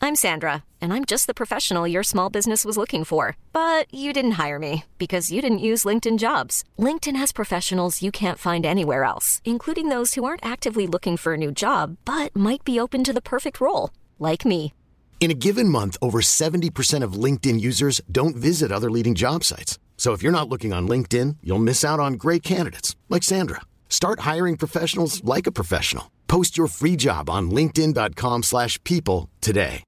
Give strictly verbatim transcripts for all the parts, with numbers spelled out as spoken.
I'm Sandra, and I'm just the professional your small business was looking for. But you didn't hire me because you didn't use LinkedIn Jobs. LinkedIn has professionals you can't find anywhere else, including those who aren't actively looking for a new job, but might be open to the perfect role, like me. In a given month, over seventy percent of LinkedIn users don't visit other leading job sites. So if you're not looking on LinkedIn, you'll miss out on great candidates like Sandra. Start hiring professionals like a professional. Post your free job on linkedin.com slash people today.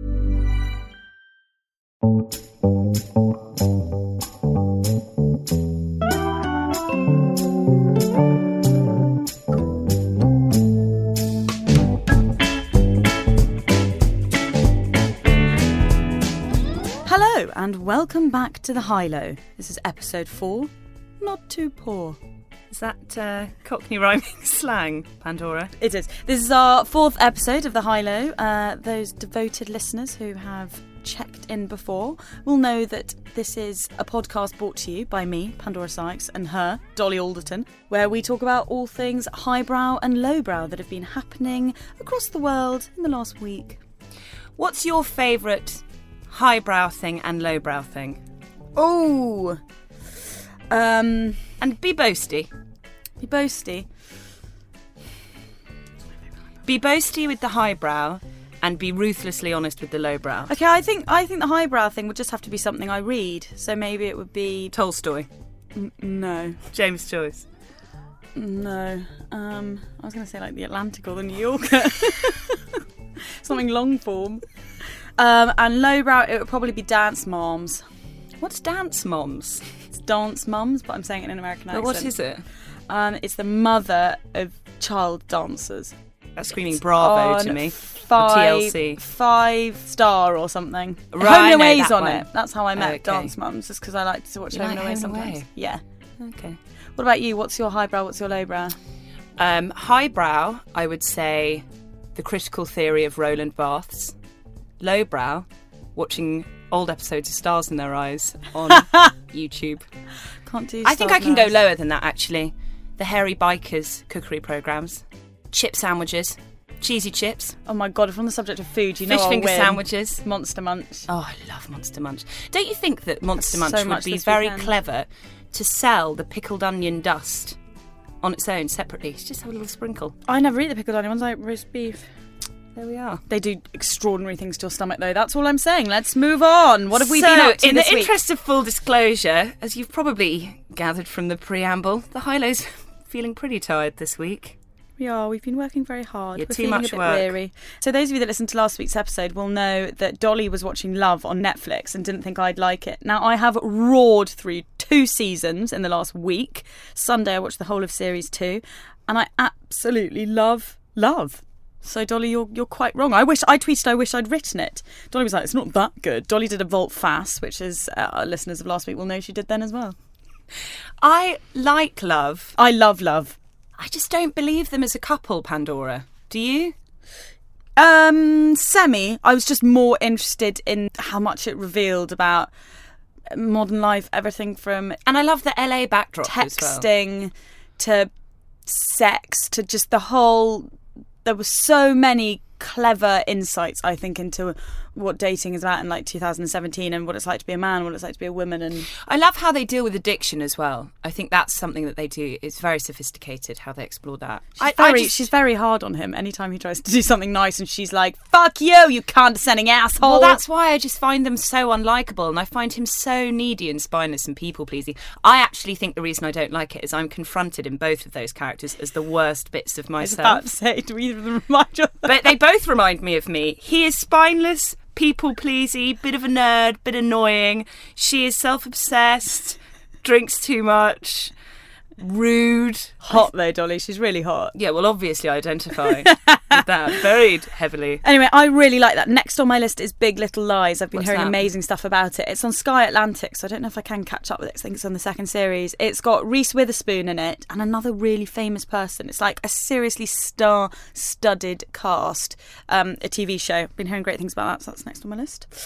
Hello and welcome back to The High-Low. This is episode four, Not Too Poor. Is that uh, Cockney rhyming slang, Pandora? It is. This is our fourth episode of The High-Low. Uh, those devoted listeners who have checked in before will know that this is a podcast brought to you by me, Pandora Sykes, and her, Dolly Alderton, where we talk about all things highbrow and lowbrow that have been happening across the world in the last week. What's your favourite highbrow thing and lowbrow thing? Oh, um, and be boasty. Be boasty. Be boasty with the highbrow, and be ruthlessly honest with the lowbrow. Okay, I think I think the highbrow thing would just have to be something I read. So maybe it would be Tolstoy. N- no. James Joyce. No. Um, I was going to say like The Atlantic or The New Yorker. Something long form. Um, and lowbrow, it would probably be Dance Moms. What's Dance Moms? It's Dance Mums, but I'm saying it in an American accent. But what is it? Um, it's the mother of child dancers. That's screaming bravo to me. Five, T L C. Five star or something. Right, Home and Away's on one. it. That's how I met okay. Dance Mums, just because I like to watch you Home like and Away Home sometimes. Away? Yeah. Okay. What about you? What's your highbrow? What's your lowbrow? Um, highbrow, I would say the critical theory of Roland Barthes. Lowbrow, watching old episodes of Stars in Their Eyes on YouTube. Can't do. I think I Stars can in Eyes. go lower than that, actually. The Hairy Bikers cookery programmes. Chip sandwiches. Cheesy chips. Oh my god, if we're on the subject of food, you know Fish I'll finger win. sandwiches. Monster Munch. Oh, I love Monster Munch. Don't you think that Monster That's Munch so would much be this very weekend. clever to sell the pickled onion dust on its own separately? Just have a little sprinkle. I never eat the pickled onion ones, I like roast beef. There we are. They do extraordinary things to your stomach, though. That's all I'm saying. Let's move on. What have we so, been up to in this the week? interest of full disclosure, as you've probably gathered from the preamble, the High-Low's feeling pretty tired this week. We are. We've been working very hard. Yeah, We're too feeling much a bit work. weary. So those of you that listened to last week's episode will know that Dolly was watching Love on Netflix and didn't think I'd like it. Now, I have roared through two seasons in the last week. Sunday, I watched the whole of series two, and I absolutely love Love. So, Dolly, you're you're quite wrong. I wish I tweeted. I wish I'd written it. Dolly was like, "It's not that good." Dolly did a Volt Fast, which is uh, our listeners of last week will know she did then as well. I like Love. I love Love. I just don't believe them as a couple, Pandora. Do you? Um, semi. I was just more interested in how much it revealed about modern life, everything from And I love the L A backdrop as well. texting to sex to just the whole. There were so many clever insights, I think, into what dating is about in like two thousand seventeen and what it's like to be a man, what it's like to be a woman. And I love how they deal with addiction as well. I think that's something that they do. It's very sophisticated how they explore that. she's, I, very, I just, she's very hard on him anytime he tries to do something nice, and she's like, "Fuck you, you condescending asshole." Well, that's why I just find them so unlikable, and I find him so needy and spineless and people-pleasing. I actually think the reason I don't like it is I'm confronted in both of those characters as the worst bits of I was myself. about to say, do either of them remind you of that? But they both remind me of me. He is spineless, people-pleasy, bit of a nerd, bit annoying. She is self-obsessed, drinks too much, rude. Hot though, Dolly. She's really hot. Yeah, well, obviously I identify with that very heavily. Anyway, I really like that. Next on my list is Big Little Lies. I've been What's hearing that? amazing stuff about it. It's on Sky Atlantic, so I don't know if I can catch up with it. I think it's on the second series. It's got Reese Witherspoon in it and another really famous person. It's like a seriously star-studded cast. Um, a T V show. I've been hearing great things about that, so that's next on my list.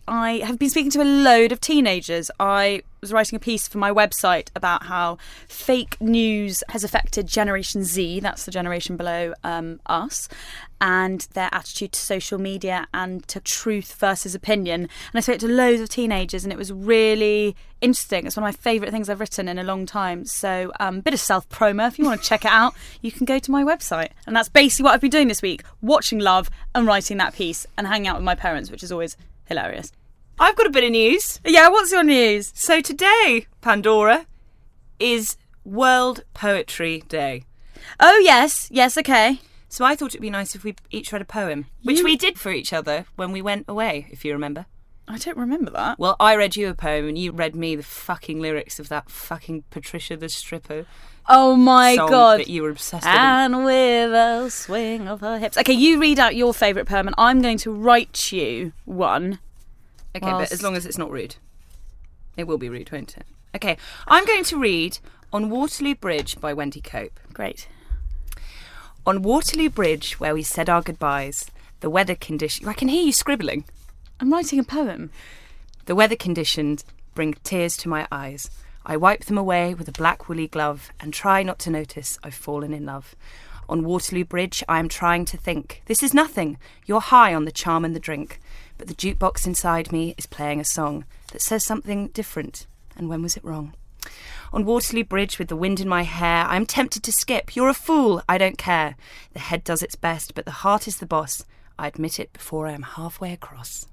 I have been speaking to a load of teenagers. I was writing a piece for my website about how fake news has affected Generation Z, that's the generation below um, us, and their attitude to social media and to truth versus opinion. And I spoke to loads of teenagers, and it was really interesting. It's one of my favourite things I've written in a long time. So a um, bit of self-promo. If you want to check it out, you can go to my website. And that's basically what I've been doing this week, watching Love and writing that piece and hanging out with my parents, which is always hilarious. I've got a bit of news. Yeah, what's your news? So today, Pandora, is World Poetry Day. Oh, yes. Yes, okay. So I thought it'd be nice if we each read a poem, which You- we did for each other when we went away, if you remember. I don't remember that. Well, I read you a poem and you read me the fucking lyrics of that fucking Patricia the Stripper Oh, my song God. that you were obsessed with. And with a swing of her hips. Okay, you read out your favourite poem, and I'm going to write you one. Okay, Whilst- but as long as it's not rude. It will be rude, won't it? Okay, I'm going to read On Waterloo Bridge by Wendy Cope. Great. On Waterloo Bridge, where we said our goodbyes, the weather condition... I can hear you scribbling. I'm writing a poem. The weather conditions bring tears to my eyes. I wipe them away with a black woolly glove and try not to notice I've fallen in love. On Waterloo Bridge, I am trying to think. This is nothing. You're high on the charm and the drink. But the jukebox inside me is playing a song that says something different. And when was it wrong? On Waterloo Bridge with the wind in my hair, I am tempted to skip. You're a fool. I don't care. The head does its best, but the heart is the boss. I admit it before I am halfway across.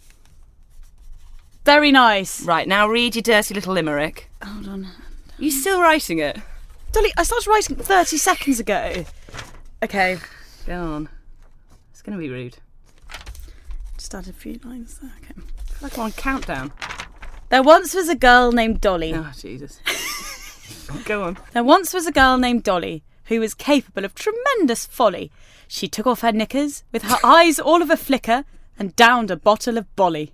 Very nice. Right, now read your dirty little limerick. Hold on. You still writing it? Dolly, I started writing thirty seconds ago. Okay. Go on. It's going to be rude. Just added a few lines there. Okay. I feel like I'm on countdown. There once was a girl named Dolly. Oh, Jesus. Go on. There once was a girl named Dolly who was capable of tremendous folly. She took off her knickers with her eyes all of a flicker and downed a bottle of Bolly.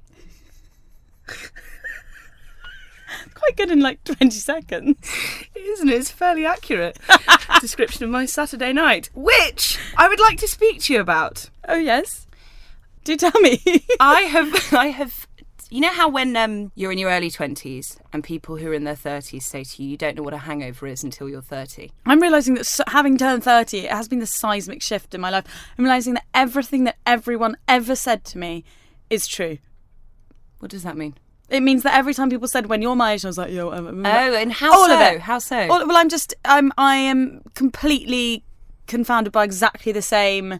Quite good in like twenty seconds. Isn't it? It's a fairly accurate description of my Saturday night, which I would like to speak to you about. Oh, yes. Do tell me. I have, I have, you know how when um, you're in your early twenties and people who are in their thirties say to you, you don't know what a hangover is until you're thirty. I'm realising that so- having turned thirty, it has been the seismic shift in my life. I'm realising that everything that everyone ever said to me is true. What does that mean? It means that every time people said, when you're my age, I was like, yo, um, Oh, and how all so? of it. How so? All, well, I'm just, I'm, I am completely confounded by exactly the same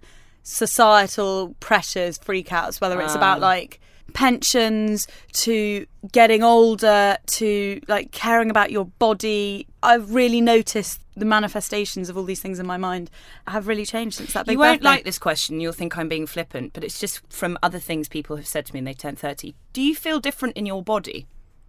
societal pressures, freakouts, whether it's Ah. about like pensions to getting older to like caring about your body. I've really noticed the manifestations of all these things in my mind have really changed since that big You won't birthday. like this question. You'll think I'm being flippant, but it's just from other things people have said to me when they turn thirty. Do you feel different in your body?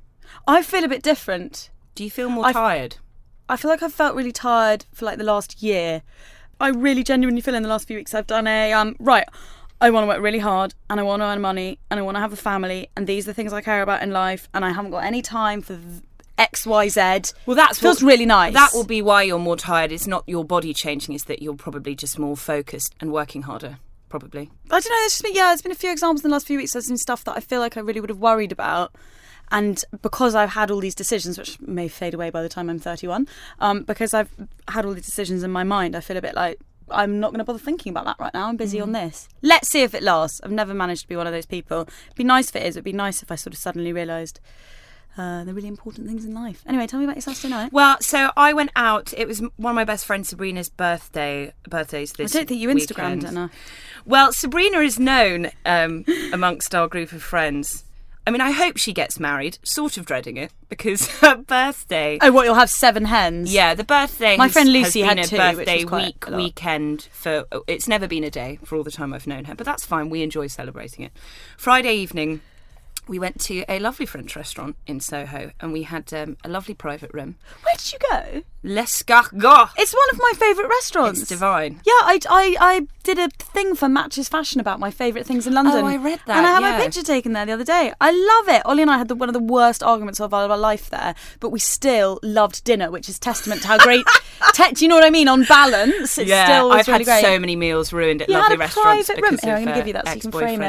I feel a bit different. Do you feel more I- tired? I feel like I've felt really tired for like the last year. I really genuinely feel in the last few weeks I've done a, um, right, I want to work really hard and I want to earn money and I want to have a family and these are the things I care about in life and I haven't got any time for X, Y, Z. Well, that's feels what- really nice. That will be why you're more tired. It's not your body changing, it's that you're probably just more focused and working harder, probably. I don't know, it's just been, yeah, there's been a few examples in the last few weeks. There's been stuff that I feel like I really would have worried about. And because I've had all these decisions, which may fade away by the time I'm thirty-one, um, because I've had all these decisions in my mind, I feel a bit like, I'm not going to bother thinking about that right now. I'm busy on this. Let's see if it lasts. I've never managed to be one of those people. It'd be nice if it is. It'd be nice if I sort of suddenly realised uh, the really important things in life. Anyway, tell me about your Saturday night. Well, so I went out. It was one of my best friend Sabrina's birthday birthdays this I don't think you Instagrammed weekend. it enough. Well, Sabrina is known um, amongst our group of friends. I mean, I hope she gets married. Sort of dreading it because her birthday. Oh, what, you'll have seven hens? Yeah, the birthday. My has- friend has Lucy been had a two, which birthday was quite week a lot. weekend for. It's never been a day for all the time I've known her, but that's fine. We enjoy celebrating it. Friday evening, we went to a lovely French restaurant in Soho, and we had um, a lovely private room. Where did you go? L'Escargot. It's one of my favourite restaurants. It's divine. Yeah, I, I, I did a thing for Matches Fashion about my favourite things in London. Oh, I read that, And I had yeah. my picture taken there the other day. I love it. Ollie and I had the, one of the worst arguments of our life there, but we still loved dinner, which is testament to how great... te- do you know what I mean? On balance, it Yeah, still was I've really had great. so many meals ruined at You lovely had a restaurants private room. because Here, I'm of gonna uh, give you that so you can frame it. ex-boyfriends.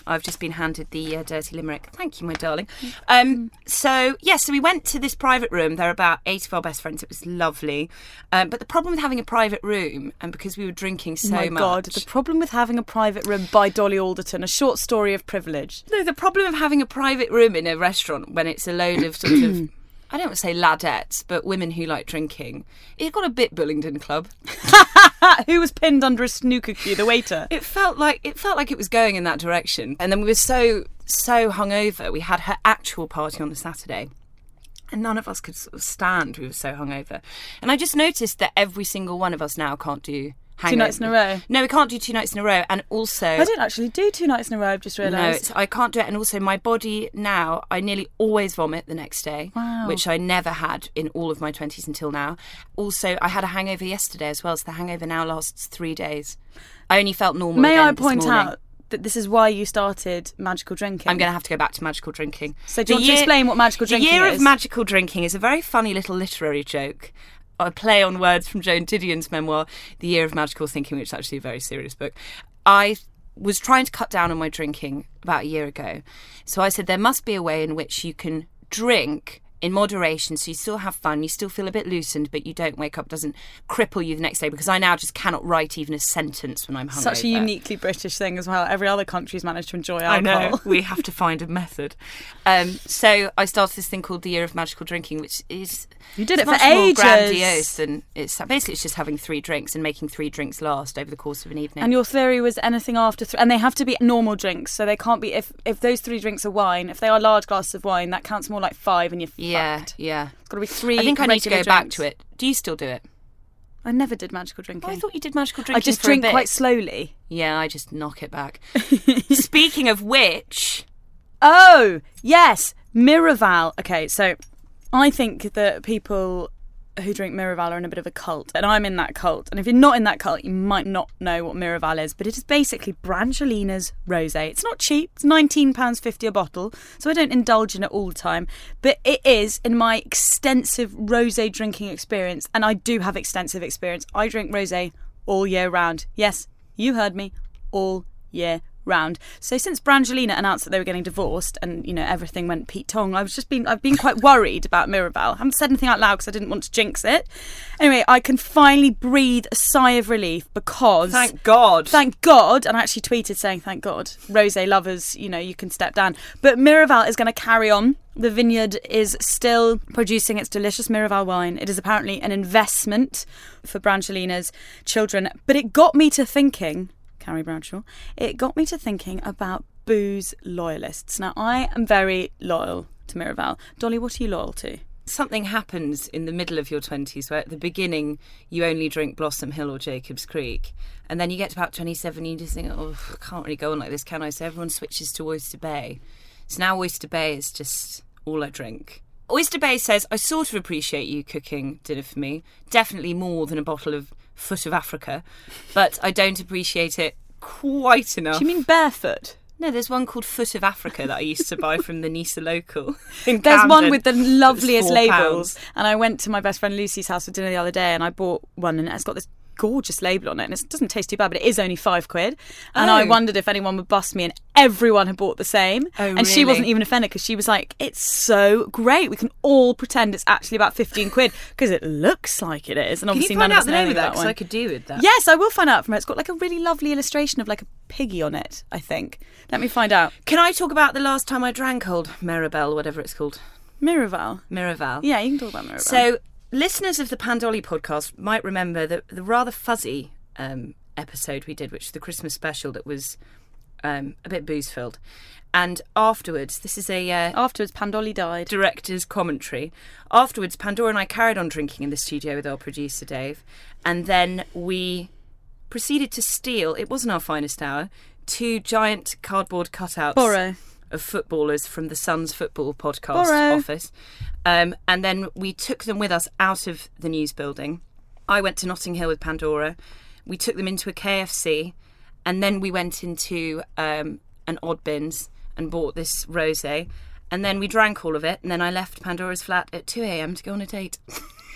I've just been handed the uh, dirty limerick. Thank you, my darling. Um, so, yes, yeah, so we went to this private room. There were about eight of our best friends. It was lovely. Um, but the problem with having a private room, and because we were drinking so my much... God, the problem with having a private room by Dolly Alderton, a short story of privilege. No, the problem of having a private room in a restaurant when it's a load of sort of... I don't want to say ladettes, but women who like drinking. It got a bit Bullingdon Club. Who was pinned under a snooker cue? The waiter. It felt like it felt like it was going in that direction. And then we were so so hungover. We had her actual party on the Saturday, and none of us could sort of stand. We were so hungover, and I just noticed that every single one of us now can't do. Hangover. Two nights in a row? No, we can't do two nights in a row. And also... I don't actually do two nights in a row, I've just realised. No, it's, I can't do it. And also my body now, I nearly always vomit the next day, wow. which I never had in all of my twenties until now. Also, I had a hangover yesterday as well, so the hangover now lasts three days. I only felt normal May again I this point morning. out that this is why you started magical drinking? I'm going to have to go back to magical drinking. So do you want to explain what magical drinking is? The year is? of magical drinking is a very funny little literary joke. A play on words from Joan Didion's memoir, The Year of Magical Thinking, which is actually a very serious book. I was trying to cut down on my drinking about a year ago. So I said there must be a way in which you can drink in moderation, so you still have fun, you still feel a bit loosened, but you don't wake up, doesn't cripple you the next day, because I now just cannot write even a sentence when I'm hungover. Such a uniquely British thing as well. Every other country's managed to enjoy alcohol. I know, we have to find a method. Um, so I started this thing called the Year of Magical Drinking, which is you did it much for more ages. grandiose than it's basically it's just having three drinks and making three drinks last over the course of an evening. And your theory was anything after three, and they have to be normal drinks, so they can't be if if those three drinks are wine. If they are large glasses of wine, that counts more like five, and you're yeah, fucked. yeah. It's got to be three. I think I need to go regular back drinks. to it. Do you still do it? I never did magical drinking. Oh, I thought you did magical drinking. I just for a drink bit. quite slowly. Yeah, I just knock it back. Speaking of which, oh yes, Miraval. Okay, so I think that people who drink Miraval are in a bit of a cult, and I'm in that cult. And if you're not in that cult, you might not know what Miraval is, but it is basically Brangelina's rosé. It's not cheap. It's nineteen pounds fifty a bottle, so I don't indulge in it all the time. But it is, in my extensive rosé drinking experience, and I do have extensive experience, I drink rosé all year round. Yes, you heard me, all year round. So since Brangelina announced that they were getting divorced and, you know, everything went Pete Tong, I've just been I've been quite worried about Miraval. I haven't said anything out loud because I didn't want to jinx it. Anyway, I can finally breathe a sigh of relief because thank God. Thank God. And I actually tweeted saying thank God. Rosé lovers, you know, you can step down. But Miraval is going to carry on. The vineyard is still producing its delicious Miraval wine. It is apparently an investment for Brangelina's children. But it got me to thinking, Carrie Bradshaw, it got me to thinking about booze loyalists. Now, I am very loyal to Miraval. Dolly, what are you loyal to? Something happens in the middle of your twenties where at the beginning you only drink Blossom Hill or Jacob's Creek, and then you get to about twenty-seven and you just think, oh, I can't really go on like this, can I? So everyone switches to Oyster Bay. So now Oyster Bay is just all I drink. Oyster Bay says, I sort of appreciate you cooking dinner for me. Definitely more than a bottle of Foot of Africa. But I don't appreciate it quite enough. Do you mean barefoot? No, there's one called Foot of Africa that I used to buy from the Nisa local. There's Camden. one with the loveliest four labels. pounds. And I went to my best friend Lucy's house for dinner the other day and I bought one and it's got this gorgeous label on it and it doesn't taste too bad, but it is only five quid. And Oh. I wondered if anyone would bust me, and everyone had bought the same. Oh, and she really? wasn't even offended because she was like, it's so great. We can all pretend it's actually about fifteen quid because it looks like it is. And Can obviously you find none out of the us know name of that? that Because one. I could do with that. Yes, I will find out from her. It's got like a really lovely illustration of like a piggy on it, I think. Let me find out. Can I talk about the last time I drank old Mirabelle, whatever it's called? Miraval. Miraval. Yeah, you can talk about Miraval. So, listeners of the Pandolly podcast might remember the, the rather fuzzy um, episode we did, which was the Christmas special that was um, a bit booze-filled. And afterwards, this is a... Uh, afterwards, Pandolly died. director's commentary. Afterwards, Pandora and I carried on drinking in the studio with our producer, Dave. And then we proceeded to steal, it wasn't our finest hour, two giant cardboard cutouts Borrow. of footballers from the Sun's Football podcast Borrow. office. Um, and then we took them with us out of the news building. I went to Notting Hill with Pandora. We took them into a K F C. And then we went into um, an Oddbins and bought this rosé. And then we drank all of it. And then I left Pandora's flat at two a.m. to go on a date.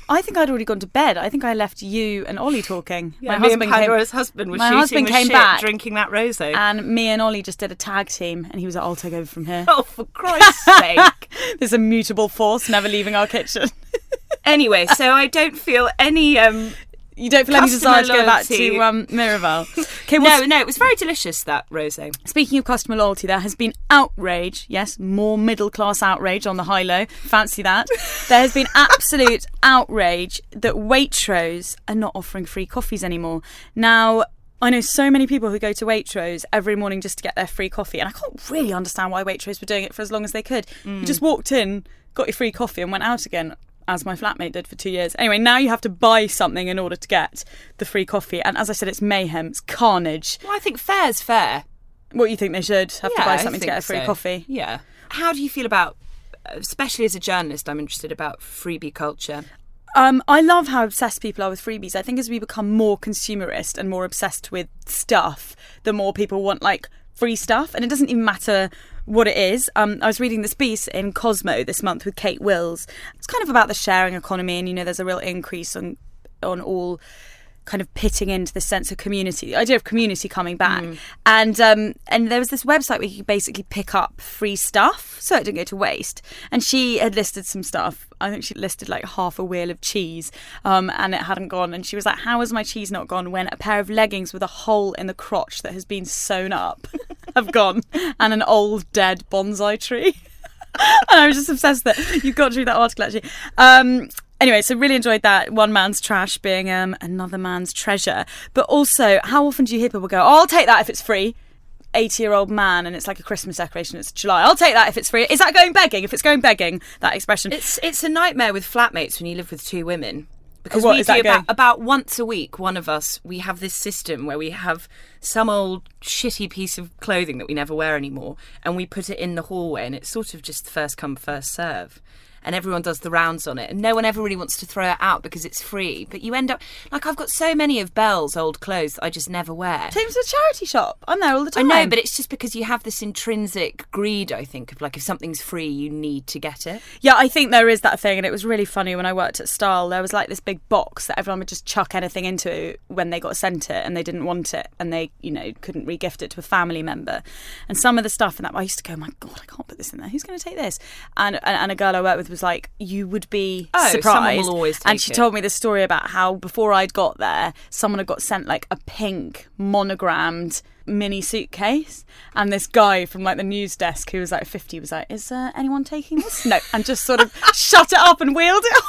I think I'd already gone to bed. I think I left you and Ollie talking. Yeah, my me husband and Pandora's came, husband was my shooting husband the came shit, back, drinking that rosé. And me and Ollie just did a tag team, and he was like, I'll take over from here. Oh, for Christ's sake. There's a mutable force never leaving our kitchen. Anyway, so I don't feel any... Um, You don't feel any desire to go back to um, Miraval? Okay, well, no, no, it was very delicious, that rosé. Speaking of customer loyalty, there has been outrage, yes, more middle-class outrage on the high-low, fancy that. There has been absolute outrage that Waitrose are not offering free coffees anymore. Now, I know so many people who go to Waitrose every morning just to get their free coffee, and I can't really understand why Waitrose were doing it for as long as they could. Mm. You just walked in, got your free coffee and went out again, as my flatmate did for two years. Anyway, now you have to buy something in order to get the free coffee. And as I said, it's mayhem, it's carnage. Well, I think fair's fair. What, you think they should have yeah, to buy something to get a free so. coffee? Yeah. How do you feel about, especially as a journalist, I'm interested about freebie culture? Um, I love how obsessed people are with freebies. I think as we become more consumerist and more obsessed with stuff, the more people want, like, free stuff. And it doesn't even matter what it is. Um, I was reading this piece in Cosmo this month with Kate Wills. It's kind of about the sharing economy, and, you know, there's a real increase on on all kind of pitting into the sense of community, the idea of community coming back. Mm. And um, and there was this website where you could basically pick up free stuff so it didn't go to waste. And she had listed some stuff. I think she listed like half a wheel of cheese um, and it hadn't gone. And she was like, how has my cheese not gone when a pair of leggings with a hole in the crotch that has been sewn up have gone, and an old dead bonsai tree? And I was just obsessed that you got through that article, actually. Um, Anyway, so really enjoyed that. One man's trash being um, another man's treasure. But also, how often do you hear people go, oh, I'll take that if it's free? eighty-year-old man, and it's like a Christmas decoration. It's July. I'll take that if it's free. Is that going begging? If it's going begging, that expression. It's it's a nightmare with flatmates when you live with two women. Because what, we is do that about, going? about once a week, one of us, we have this system where we have some old shitty piece of clothing that we never wear anymore, and we put it in the hallway, and it's sort of just first come, first serve. And everyone does the rounds on it. And no one ever really wants to throw it out because it's free. But you end up... Like, I've got so many of Belle's old clothes that I just never wear. Take them to the charity shop. I'm there all the time. I know, but it's just because you have this intrinsic greed, I think, of, like, if something's free, you need to get it. Yeah, I think there is that thing. And it was really funny when I worked at Style. There was, like, this big box that everyone would just chuck anything into when they got sent it and they didn't want it. And they, you know, couldn't re-gift it to a family member. And some of the stuff in that... I used to go, my God, I can't put this in there. Who's going to take this? And, and, and a girl I worked with was like... you would be oh, surprised. Someone will always take and she it. told me this story about how before I'd got there, someone had got sent like a pink monogrammed mini suitcase, and this guy from like the news desk who was like fifty was like, is uh, anyone taking this? No. And just sort of shut it up and wheeled it.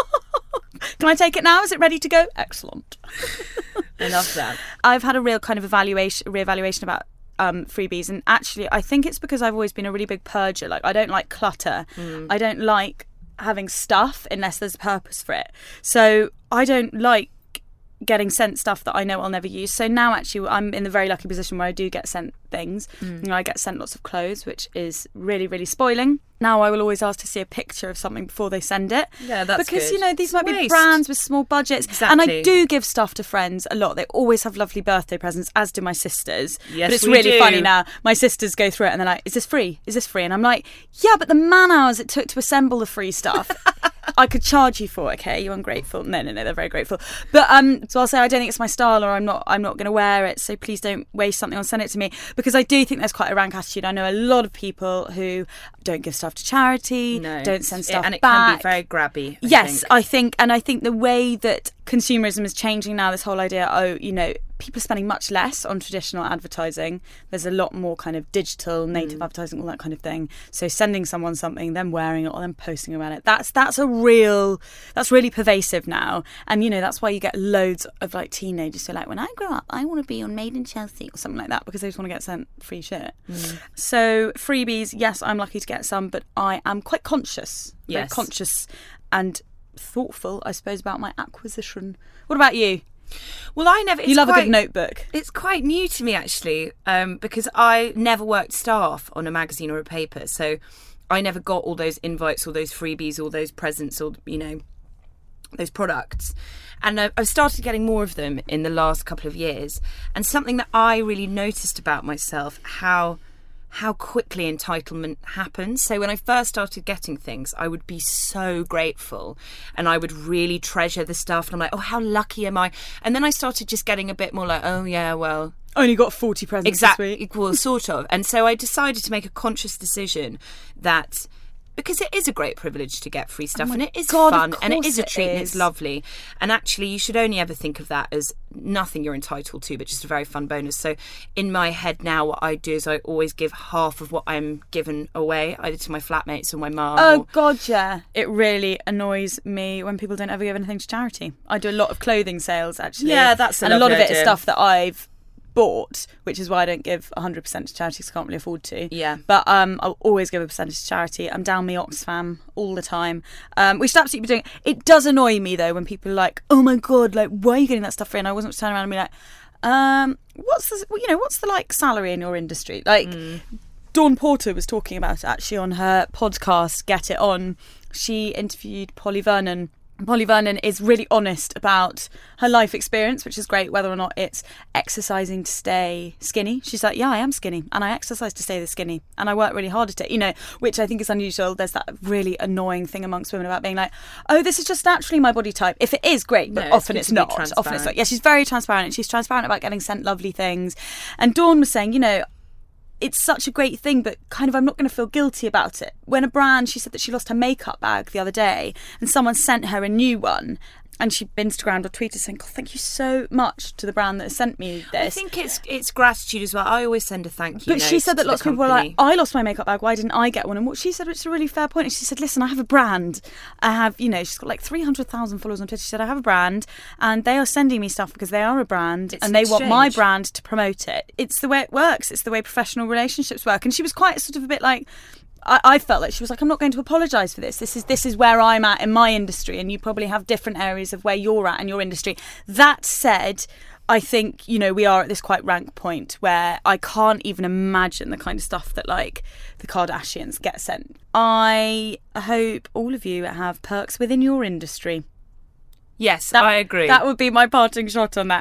Can I take it now? Is it ready to go? Excellent. I love that. I've had a real kind of evaluation reevaluation about Um, freebies, and actually I think it's because I've always been a really big purger. Like, I don't like clutter. mm. I don't like having stuff unless there's a purpose for it, so I don't like getting sent stuff that I know I'll never use. So now actually I'm in the very lucky position where I do get sent things. mm. You know, I get sent lots of clothes, which is really really spoiling. Now I will always ask to see a picture of something before they send it. Yeah, that's because good. you know these might Waste. be brands with small budgets. Exactly. And I do give stuff to friends a lot. They always have lovely birthday presents, as do my sisters. Yes, but it's we really do. funny now. My sisters go through it and they're like, "Is this free? Is this free?" And I'm like, "Yeah, but the man hours it took to assemble the free stuff." I could charge you for, okay? You ungrateful. No, no, no, they're very grateful. But um, so I'll say I don't think it's my style, or I'm not I'm not going to wear it, so please don't waste something or send it to me, because I do think there's quite a rank attitude. I know a lot of people who don't give stuff to charity, no. don't send stuff it, and it back. can be very grabby. I yes, think. I think, and I think the way that consumerism is changing now, this whole idea, oh, you know, people are spending much less on traditional advertising. There's a lot more kind of digital native mm. advertising, all that kind of thing. So sending someone something, them wearing it, or them posting about it, that's that's a real, that's really pervasive now. And, you know, that's why you get loads of like teenagers who are like, when I grow up, I want to be on Made in Chelsea or something like that, because they just want to get sent free shit. Mm. So freebies, yes, I'm lucky to get some, but I am quite conscious, very yes. conscious and thoughtful, I suppose, about my acquisition. What about you? Well, I never. You love quite, a good notebook. It's quite new to me, actually, um, because I never worked staff on a magazine or a paper, so I never got all those invites, all those freebies, all those presents, or, you know, those products. And I've started getting more of them in the last couple of years. And something that I really noticed about myself, how how quickly entitlement happens. So when I first started getting things, I would be so grateful and I would really treasure the stuff. And I'm like, oh, how lucky am I? And then I started just getting a bit more like, oh, yeah, well... Only got forty presents exactly, this week. Well, sort of. And so I decided to make a conscious decision that... Because it is a great privilege to get free stuff, oh and it is God, fun, and it is a it treat, is. and it's lovely. And actually, you should only ever think of that as nothing you're entitled to, but just a very fun bonus. So in my head now, what I do is I always give half of what I'm given away, either to my flatmates or my mum. Oh, or... God, yeah. It really annoys me when people don't ever give anything to charity. I do a lot of clothing sales, actually. Yeah, that's a And a lot of lovely it is idea. stuff that I've bought, which is why I don't give one hundred percent to charity because I can't really afford to. Yeah. But um, I'll always give a percentage to charity. I'm down me Oxfam all the time. Um, we should absolutely be doing it. It does annoy me, though, when people are like, oh, my God, like, why are you getting that stuff free? And I wasn't turning around and be like, um, what's the, you know, what's the, like, salary in your industry? Like, mm. Dawn Porter was talking about it, actually, on her podcast, Get It On. She interviewed Polly Vernon. Polly Vernon is really honest about her life experience, which is great, whether or not it's exercising to stay skinny. She's like, yeah, I am skinny and I exercise to stay this skinny and I work really hard at it, you know, which I think is unusual. There's that really annoying thing amongst women about being like, oh, this is just naturally my body type. If it is, great, but no, often it's it's not. Often it's not. Yeah, she's very transparent and she's transparent about getting sent lovely things. And Dawn was saying, you know, it's such a great thing, but kind of I'm not going to feel guilty about it. When a brand, she said that she lost her makeup bag the other day and someone sent her a new one and she Instagrammed or tweeted saying, God, thank you so much to the brand that has sent me this. I think it's it's gratitude as well. I always send a thank you But she note said that to lots of the people were like, company. I lost my makeup bag, why didn't I get one? And what she said, which is a really fair point, is she said, listen, I have a brand. I have, you know, she's got like three hundred thousand followers on Twitter. She said, I have a brand and they are sending me stuff because they are a brand It's and they an want my exchange. brand to promote it. It's the way it works. It's the way professional relationships work. And she was quite sort of a bit like, I, I felt like she was like, I'm not going to apologise for this. This is this is where I'm at in my industry, and you probably have different areas of where you're at in your industry. That said, I think, you know, we are at this quite rank point where I can't even imagine the kind of stuff that, like, the Kardashians get sent. I hope all of you have perks within your industry. Yes, That, I agree. That would be my parting shot on that.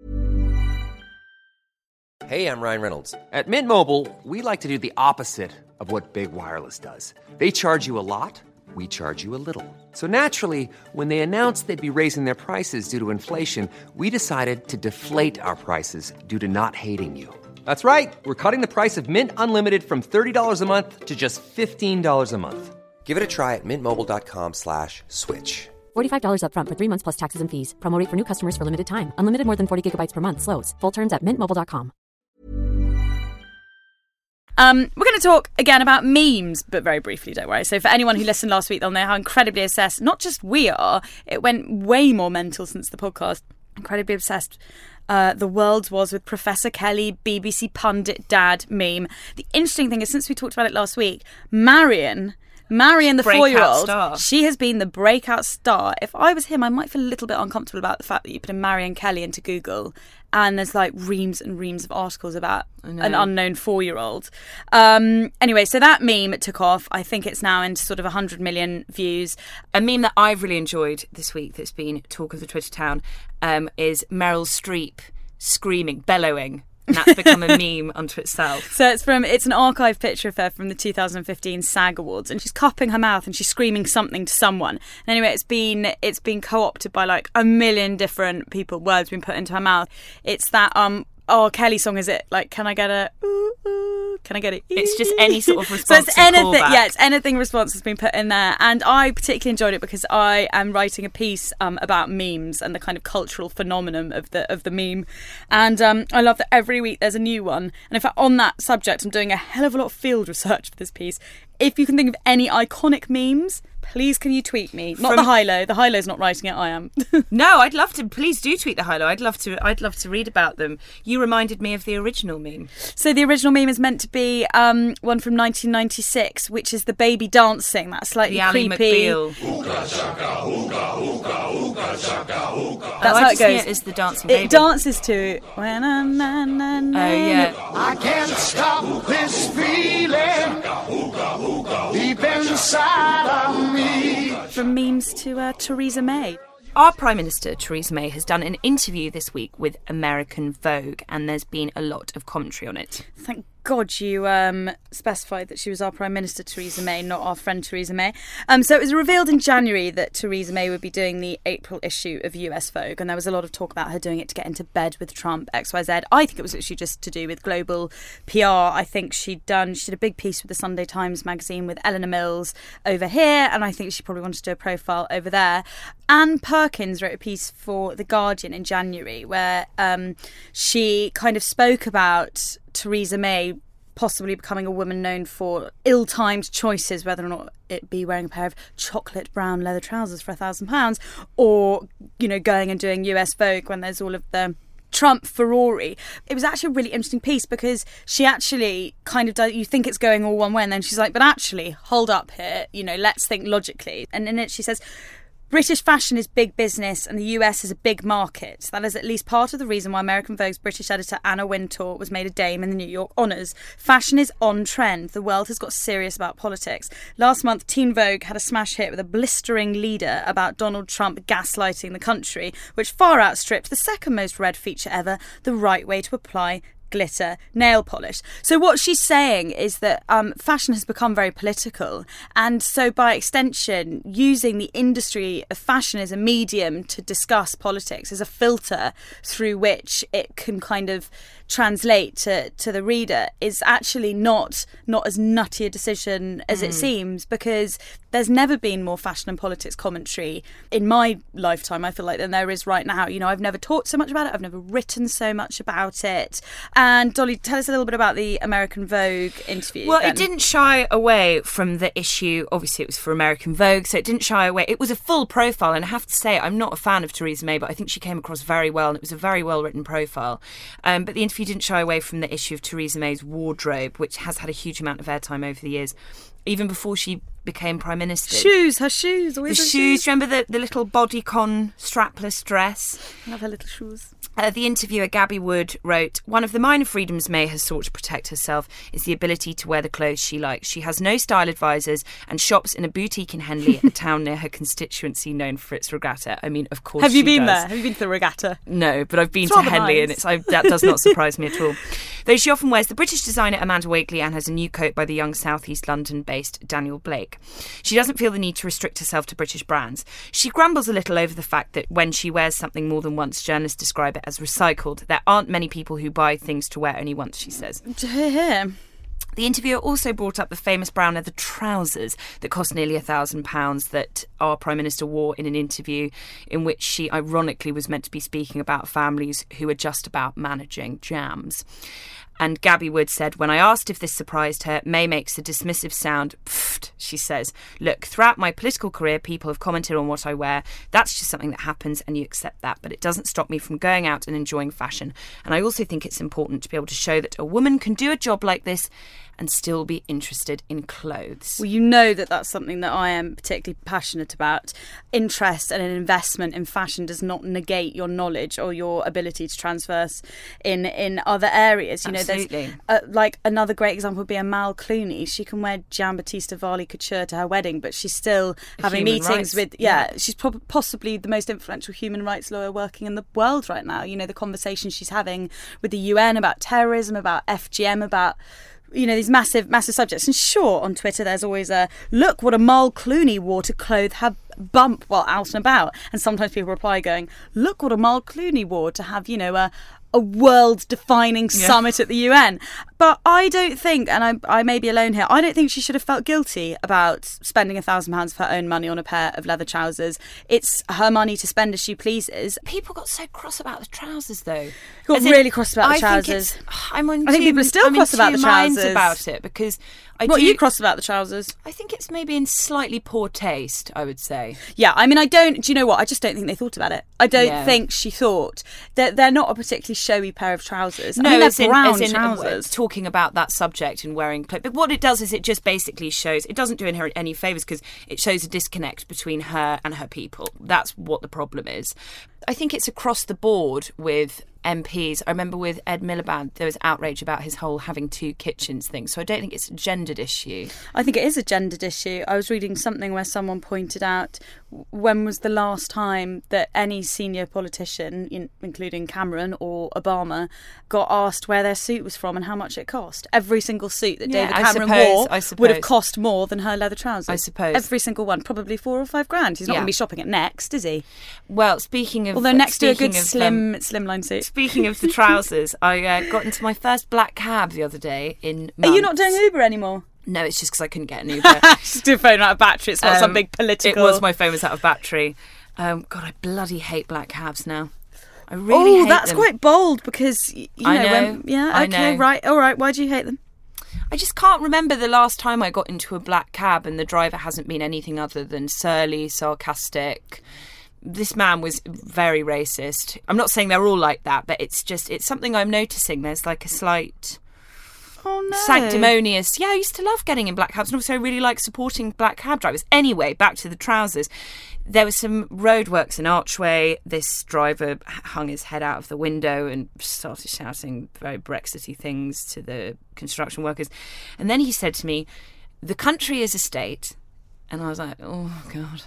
Hey, I'm Ryan Reynolds. At Mint Mobile, we like to do the opposite of what Big Wireless does. They charge you a lot, we charge you a little. So naturally, when they announced they'd be raising their prices due to inflation, we decided to deflate our prices due to not hating you. That's right. We're cutting the price of Mint Unlimited from thirty dollars a month to just fifteen dollars a month. Give it a try at mintmobile.com slash switch. forty-five dollars up front for three months plus taxes and fees. Promo rate for new customers for limited time. Unlimited more than forty gigabytes per month. Slows full terms at mint mobile dot com. Um, we're going to talk again about memes, but very briefly, don't worry. So for anyone who listened last week, they'll know how incredibly obsessed, not just we are, it went way more mental since the podcast, incredibly obsessed uh, the world was with Professor Kelly, B B C pundit dad meme. The interesting thing is, since we talked about it last week, Marion... Marion, the Breakout four-year-old, star. she has been the breakout star. If I was him, I might feel a little bit uncomfortable about the fact that you put in Marion Kelly into Google and there's like reams and reams of articles about an unknown four-year-old. Um, anyway, so that meme took off. I think it's now into sort of one hundred million views. A meme that I've really enjoyed this week that's been talk of the Twitter town um, is Meryl Streep screaming, bellowing. And that's become a meme unto itself. So it's from it's an archive picture of her from the two thousand fifteen SAG Awards, and she's cupping her mouth and she's screaming something to someone. And anyway, it's been it's been co-opted by like a million different people. Words been put into her mouth. It's that um R. Kelly song, is it? Like, can I get a ooh, ooh, can I get it? It's just any sort of So response. it's and anything, callback. yeah, it's anything response has been put in there. And I particularly enjoyed it because I am writing a piece um, about memes and the kind of cultural phenomenon of the of the meme. And um, I love that every week there's a new one. And in fact, on that subject, I'm doing a hell of a lot of field research for this piece. If you can think of any iconic memes, please can you tweet me? Not From- the high-low. The high-low's not writing it, I am. No, I'd love to. Please do tweet the high-low. I'd love to. I'd love to read about them. You reminded me of the original meme. So the original meme is meant to be um, one from nineteen ninety-six, which is the baby dancing, that slightly The Ally creepy. McBeal. That's Oh, how I it just see goes. it as the dancing baby. It dances to when na, na, na, na, Oh yeah. I can't stop this feeling deep inside of me. from memes to uh, Theresa May. Our Prime Minister, Theresa May, has done an interview this week with American Vogue, and there's been a lot of commentary on it. Thank God, you um, specified that she was our Prime Minister, Theresa May, not our friend Theresa May. Um, so it was revealed in January that Theresa May would be doing the April issue of U S Vogue, and there was a lot of talk about her doing it to get into bed with Trump, X Y Z. I think it was actually just to do with global P R. I think she'd done, she did a big piece with the Sunday Times magazine with Eleanor Mills over here, and I think she probably wanted to do a profile over there. Anne Perkins wrote a piece for The Guardian in January where um, she kind of spoke about Theresa May possibly becoming a woman known for ill-timed choices, whether or not it be wearing a pair of chocolate brown leather trousers for a thousand pounds, or, you know, going and doing U S Vogue when there's all of the Trump furore. It was actually a really interesting piece because she actually kind of does, you think it's going all one way, and then she's like, but actually, hold up here, you know, let's think logically. And in it she says, British fashion is big business and the U S is a big market. That is at least part of the reason why American Vogue's British editor Anna Wintour was made a dame in the New York Honours. Fashion is on trend. The world has got serious about politics. Last month, Teen Vogue had a smash hit with a blistering leader about Donald Trump gaslighting the country, which far outstripped the second most read feature ever, The Right Way to Apply Glitter Nail Polish. So what she's saying is that um, fashion has become very political, and so by extension using the industry of fashion as a medium to discuss politics, as a filter through which it can kind of translate to, to the reader, is actually not not as nutty a decision as mm. it seems, because there's never been more fashion and politics commentary in my lifetime, I feel like, than there is right now. You know, I've never talked so much about it, I've never written so much about it. And Dolly, tell us a little bit about the American Vogue interview. Well, then. It didn't shy away from the issue. Obviously, it was for American Vogue, so it didn't shy away. It was a full profile, and I have to say, I'm not a fan of Theresa May, but I think she came across very well, and it was a very well-written profile. Um, but the interview didn't shy away from the issue of Theresa May's wardrobe, which has had a huge amount of airtime over the years, even before she became Prime Minister. Shoes, her shoes. Always the her shoes. shoes. Remember the, the little bodycon strapless dress? I love her little shoes. Uh, the interviewer Gabby Wood wrote, one of the minor freedoms May has sought to protect herself is the ability to wear the clothes she likes. She has no style advisors and shops in a boutique in Henley, a town near her constituency known for its regatta. I mean, of course Have you she been does. there? Have you been to the regatta? No, but I've been It's to rather Henley nice. and it's I, that does not surprise me at all. Though she often wears the British designer Amanda Wakely and has a new coat by the young South East London-based Daniel Blake. She doesn't feel the need to restrict herself to British brands. She grumbles a little over the fact that when she wears something more than once, journalists describe it as recycled. There aren't many people who buy things to wear only once, she says. Hear. The interviewer also brought up the famous brown leather trousers that cost nearly a thousand pounds that our Prime Minister wore in an interview in which she ironically was meant to be speaking about families who are just about managing jams. And Gabby Wood said, when I asked if this surprised her, May makes a dismissive sound. Pfft, she says, look, throughout my political career, people have commented on what I wear. That's just something that happens and you accept that. But it doesn't stop me from going out and enjoying fashion. And I also think it's important to be able to show that a woman can do a job like this and still be interested in clothes. Well, you know that that's something that I am particularly passionate about. Interest and an investment in fashion does not negate your knowledge or your ability to transverse in, in other areas. You know, Absolutely. there's uh, like another great example would be Amal Clooney. She can wear Giambattista Valli couture to her wedding, but she's still having Human meetings rights. with yeah, she's prob- possibly the most influential human rights lawyer working in the world right now. You know, the conversation she's having with the U N about terrorism, about F G M, about, you know, these massive, massive subjects. And sure, on Twitter, there's always a, look what Amal Clooney wore to clothe her bump while out and about. And sometimes people reply going, look what Amal Clooney wore to have, you know, a, a world-defining Yeah. summit at the U N. But I don't think, and I, I may be alone here, I don't think she should have felt guilty about spending a thousand pounds of her own money on a pair of leather trousers. It's her money to spend as she pleases. People got so cross about the trousers, though. Got As in, really cross about the I trousers. Think it's, I'm on I think two, people are still I'm in cross about two the minds trousers. about it because I What do. are you cross about the trousers? I think it's maybe in slightly poor taste, I would say. Yeah, I mean, I don't, do you know what? I just don't think they thought about it. I don't Yeah. think she thought that they're not a particularly showy pair of trousers. No, I mean, as they're in, brown as in uh, trousers. talking about that subject and wearing clothes. But what it does is it just basically shows, it doesn't do her any favours because it shows a disconnect between her and her people. That's what the problem is. I think it's across the board with M Ps. I remember with Ed Miliband, there was outrage about his whole having two kitchens thing. So I don't think it's a gendered issue. I think it is a gendered issue. I was reading something where someone pointed out when was the last time that any senior politician, in, including Cameron or Obama, got asked where their suit was from and how much it cost. Every single suit that Yeah, David I Cameron suppose- wore I suppose. would have cost more than her leather trousers. I suppose. Every single one, probably four or five grand. He's not Yeah. going to be shopping at Next, is he? Well, speaking of... Although Next do a speaking good of, slim, um, slimline suit. Speaking of the trousers, I uh, got into my first black cab the other day in Are you not months. doing Uber anymore? No, it's just because I couldn't get an Uber. Just do a phone out of battery. It's not Um, some big political... It was my phone was out of battery. Um, God, I bloody hate black cabs now. I really oh, hate that's them. quite bold because, y- you know, I know, when, yeah, I okay, know. right, all right. Why do you hate them? I just can't remember the last time I got into a black cab and the driver hasn't been anything other than surly, sarcastic. This man was very racist. I'm not saying they're all like that, but it's just, it's something I'm noticing. There's like a slight... Oh, no. sanctimonious. Yeah, I used to love getting in black cabs, and also I really like supporting black cab drivers. Anyway, back to the trousers. There was some roadworks in Archway. This driver hung his head out of the window and started shouting very Brexity things to the construction workers. And then he said to me, "The country is a state." And I was like, oh, God.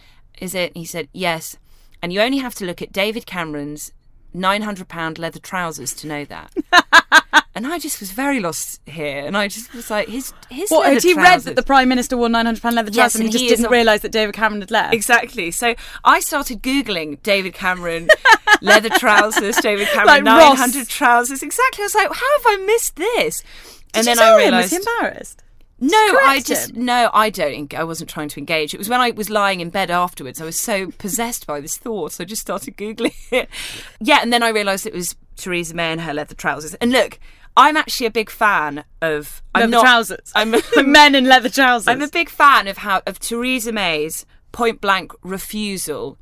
Is it? He said, yes. And you only have to look at David Cameron's nine hundred pound leather trousers to know that. And I just was very lost here. And I just was like, his his What, leather had he read trousers. that the Prime Minister wore nine hundred pound leather Yes, trousers and he and just he is didn't not- realise that David Cameron had left? Exactly. So I started Googling David Cameron leather trousers, David Cameron Like nine hundred Ross. trousers. Exactly. I was like, how have I missed this? And Did then you tell I him? Was realised. he embarrassed? No, I correct just him? no, I don't. eng- I wasn't trying to engage. It was when I was lying in bed afterwards. I was so possessed by this thought, so I just started googling it. Yeah, and then I realised it was Theresa May and her leather trousers. And look, I'm actually a big fan of I'm Leather not, trousers. I'm Men in leather trousers. I'm a big fan of how of Theresa May's point blank refusal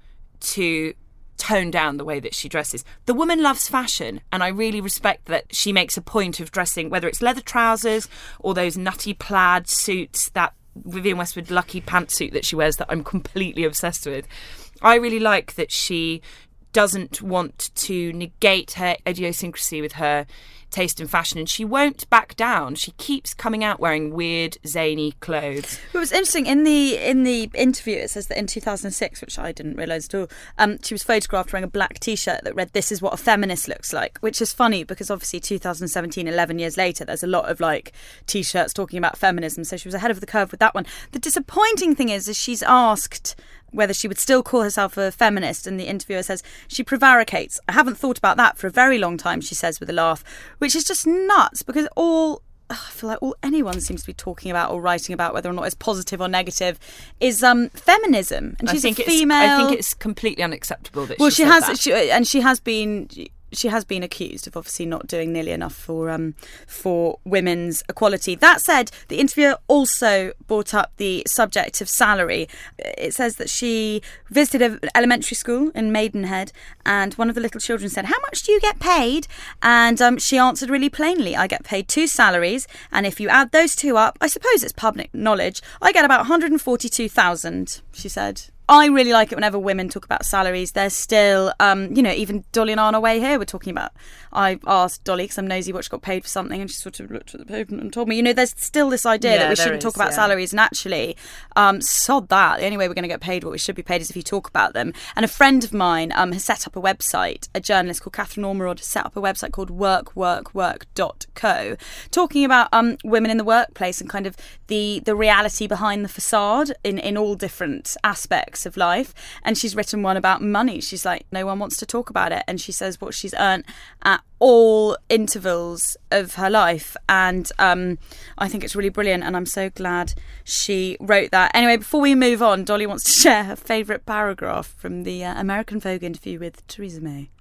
to tone down the way that she dresses. The woman loves fashion, and I really respect that she makes a point of dressing, whether it's leather trousers or those nutty plaid suits, that Vivienne Westwood lucky pantsuit that she wears that I'm completely obsessed with. I really like that she doesn't want to negate her idiosyncrasy with her taste in fashion, and she won't back down. She keeps coming out wearing weird, zany clothes. It was interesting in the in the interview. It says that in two thousand six, which I didn't realise at all, um, she was photographed wearing a black T-shirt that read "This is what a feminist looks like," which is funny because obviously two thousand seventeen, eleven years later, there's a lot of like T-shirts talking about feminism. So she was ahead of the curve with that one. The disappointing thing is, is she's asked whether she would still call herself a feminist, and the interviewer says she prevaricates. I haven't thought about that for a very long time, she says with a laugh, which is just nuts because all I feel like all anyone seems to be talking about or writing about, whether or not it's positive or negative, is um feminism. And she's I think a female. It's, I think it's completely unacceptable that well, she, she said has, that. she, and she has been. She has been accused of obviously not doing nearly enough for um, for women's equality. That said, the interviewer also brought up the subject of salary. It says that she visited an elementary school in Maidenhead, and one of the little children said, "How much do you get paid?" And um, she answered really plainly, "I get paid two salaries, and if you add those two up, I suppose it's public knowledge, I get about one hundred forty-two thousand," she said. I really like it whenever women talk about salaries. There's still, um, you know, even Dolly and I on our way here, we're talking about, I asked Dolly, because I'm nosy, what she got paid for something, and she sort of looked at the pavement and told me, you know, there's still this idea Yeah, that we there shouldn't is, talk about yeah. salaries, and actually, um, sod that. The only way we're going to get paid what we should be paid is if you talk about them. And a friend of mine um, has set up a website, a journalist called Catherine Ormerod has set up a website called work work work dot co, talking about um, women in the workplace and kind of the, the reality behind the facade in, in all different aspects of life. And she's written one about money. She's like, no one wants to talk about it. And she says what she's earned at all intervals of her life. And um, I think it's really brilliant. And I'm so glad she wrote that. Anyway, before we move on, Dolly wants to share her favourite paragraph from the uh, American Vogue interview with Theresa May.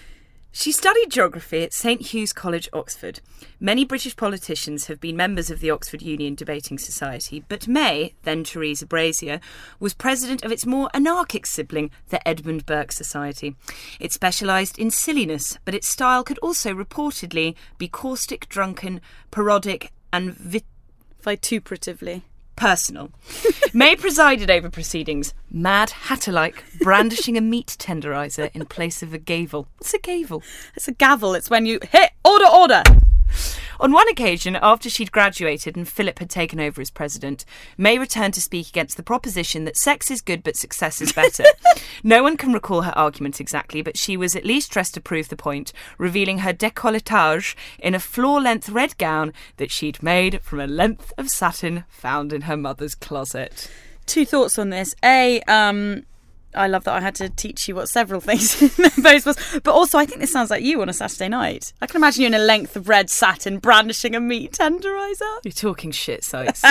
She studied geography at St Hugh's College, Oxford. Many British politicians have been members of the Oxford Union Debating Society, but May, then Theresa Brazier, was president of its more anarchic sibling, the Edmund Burke Society. It specialised in silliness, but its style could also reportedly be caustic, drunken, parodic and vit- Vituperatively. Personal. May presided over proceedings, mad hatter-like, brandishing a meat tenderizer in place of a gavel. What's a gavel? It's a gavel. It's when you hit order, order. On one occasion, after she'd graduated and Philip had taken over as president, May returned to speak against the proposition that sex is good but success is better. No one can recall her argument exactly, but she was at least dressed to prove the point, revealing her décolletage in a floor-length red gown that she'd made from a length of satin found in her mother's closet. Two thoughts on this. A, um... I love that I had to teach you what several things those was. But also, I think this sounds like you on a Saturday night. I can imagine you in a length of red satin brandishing a meat tenderizer. You're talking shit, sites.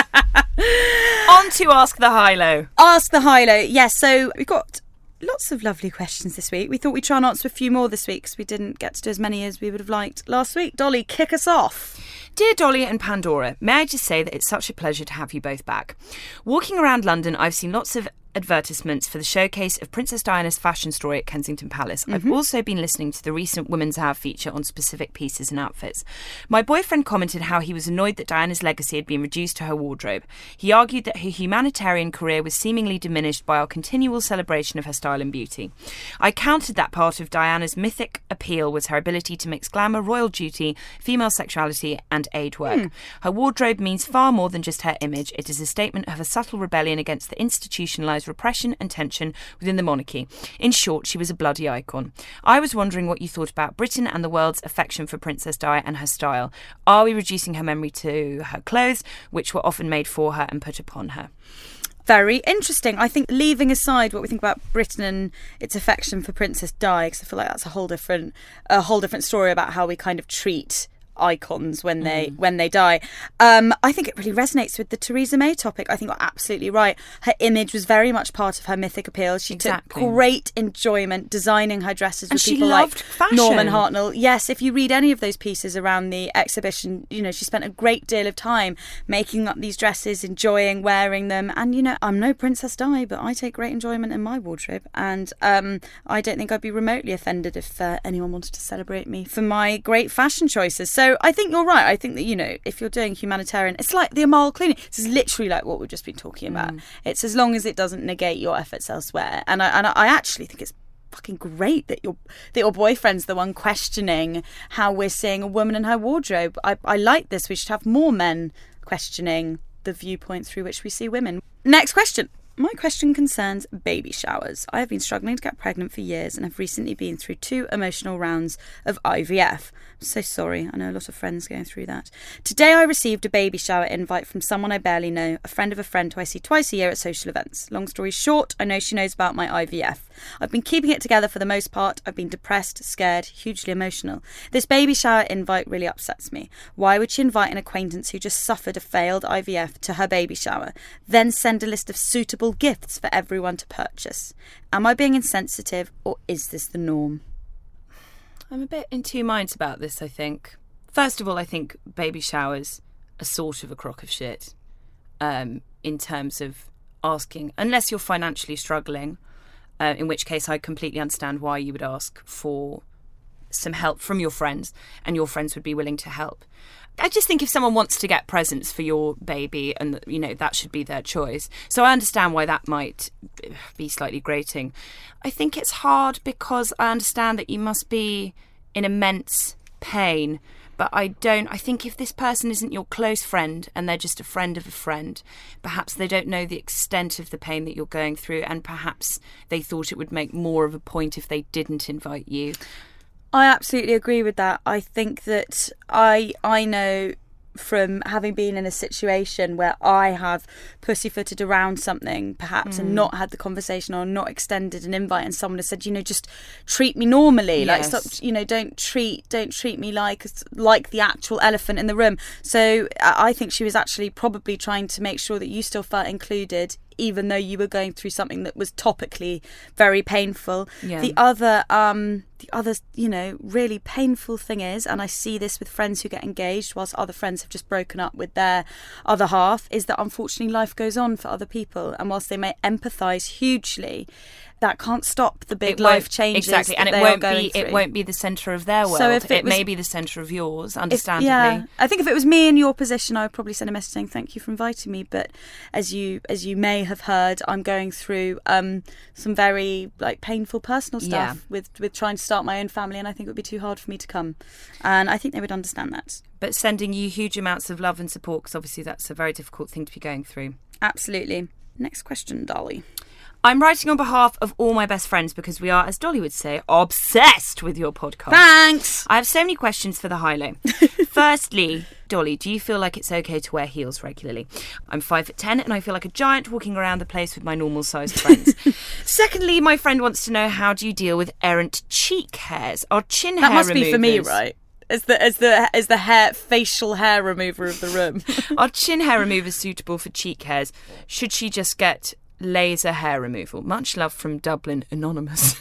On to Ask the High-Low. Ask the High-Low. Yes, so we've got lots of lovely questions this week. We thought we'd try and answer a few more this week because we didn't get to do as many as we would have liked last week. Dolly, kick us off. Dear Dolly and Pandora, may I just say that it's such a pleasure to have you both back. Walking around London, I've seen lots of advertisements for the showcase of Princess Diana's fashion story at Kensington Palace. Mm-hmm. I've also been listening to the recent Women's Hour feature on specific pieces and outfits. My boyfriend commented how he was annoyed that Diana's legacy had been reduced to her wardrobe. He argued that her humanitarian career was seemingly diminished by our continual celebration of her style and beauty. I countered that part of Diana's mythic appeal was her ability to mix glamour, royal duty, female sexuality and aid work. Mm. Her wardrobe means far more than just her image. It is a statement of a subtle rebellion against the institutionalised repression and tension within the monarchy. In short, she was a bloody icon. I was wondering what you thought about Britain and the world's affection for Princess Di and her style. Are we reducing her memory to her clothes, which were often made for her and put upon her? Very interesting. I think leaving aside what we think about Britain and its affection for Princess Di, because I feel like that's a whole different, a whole different story about how we kind of treat icons when they mm. when they die. Um, I think it really resonates with the Theresa May topic. I think you're absolutely right. Her image was very much part of her mythic appeal. She exactly. took great enjoyment designing her dresses and with she people loved like fashion. Norman Hartnell. Yes, if you read any of those pieces around the exhibition, you know, she spent a great deal of time making up these dresses, enjoying wearing them. And, you know, I'm no Princess Di, but I take great enjoyment in my wardrobe. And um, I don't think I'd be remotely offended if uh, anyone wanted to celebrate me for my great fashion choices. So I think you're right. I think that, you know, if you're doing humanitarian, it's like the Amal Clooney. This is literally like what we've just been talking about. Mm. It's as long as it doesn't negate your efforts elsewhere. And I, and I actually think it's fucking great that your that your boyfriend's the one questioning how we're seeing a woman in her wardrobe. I, I like this. We should have more men questioning the viewpoint through which we see women. Next question. My question concerns baby showers. I have been struggling to get pregnant for years and have recently been through two emotional rounds of I V F. I'm so sorry. I know a lot of friends going through that. Today I received a baby shower invite from someone I barely know, a friend of a friend who I see twice a year at social events. Long story short, I know she knows about my I V F. I've been keeping it together for the most part. I've been depressed, scared, hugely emotional. This baby shower invite really upsets me. Why would she invite an acquaintance who just suffered a failed I V F to her baby shower, then send a list of suitable gifts for everyone to purchase? Am I being insensitive, or is this the norm? I'm a bit in two minds about this, I think. First of all, I think baby showers are sort of a crock of shit um, in terms of asking, unless you're financially struggling, uh, in which case I completely understand why you would ask for some help from your friends, and your friends would be willing to help. I just think if someone wants to get presents for your baby, and you know, that should be their choice. So I understand why that might be slightly grating. I think it's hard because I understand that you must be in immense pain, but I don't. I think if this person isn't your close friend and they're just a friend of a friend, perhaps they don't know the extent of the pain that you're going through, and perhaps they thought it would make more of a point if they didn't invite you. I absolutely agree with that. I think that I I know from having been in a situation where I have pussyfooted around something perhaps mm. and not had the conversation or not extended an invite, and someone has said, you know, just treat me normally. Yes. Like, stop, you know, don't treat don't treat me like like the actual elephant in the room. So I think she was actually probably trying to make sure that you still felt included, even though you were going through something that was topically very painful. Yeah. The other, um, the other, you know, really painful thing is, and I see this with friends who get engaged whilst other friends have just broken up with their other half, is that unfortunately life goes on for other people. And whilst they may empathise hugely, that can't stop the big It won't- life changes. exactly, and that it they are won't going be it through. won't be the centre of their world. So if it it was- may be the centre of yours, If- understandably. yeah, I think if it was me in your position, I would probably send a message saying thank you for inviting me. But as you as you may have heard, I'm going through um, some very like painful personal stuff Yeah. with with trying to start my own family, and I think it would be too hard for me to come. And I think they would understand that. But sending you huge amounts of love and support, because obviously that's a very difficult thing to be going through. Absolutely. Next question, Dolly. I'm writing on behalf of all my best friends because we are, as Dolly would say, obsessed with your podcast. Thanks. I have so many questions for the high-low. Firstly, Dolly, do you feel like it's okay to wear heels regularly? I'm five foot ten and I feel like a giant walking around the place with my normal-sized friends. Secondly, my friend wants to know, how do you deal with errant cheek hairs? Are chin That hair must be for me, removers- right? As the as the as the hair facial hair remover of the room. Are chin hair removers suitable for cheek hairs? Should she just get laser hair removal? Much love from Dublin Anonymous.